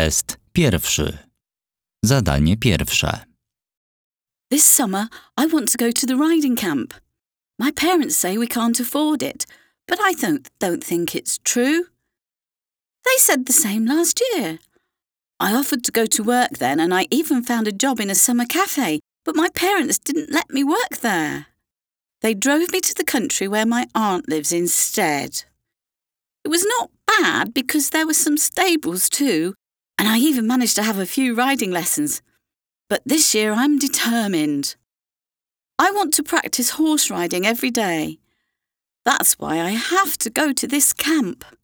Test pierwszy. Zadanie pierwsze. This summer, I want to go to the riding camp. My parents say we can't afford it, but I don't think it's true. They said the same last year. I offered to go to work then, and I even found a job in a summer cafe, but my parents didn't let me work there. They drove me to the country where my aunt lives instead. It was not bad because there were some stables too, and I even managed to have a few riding lessons. But this year I'm determined. I want to practice horse riding every day. That's why I have to go to this camp.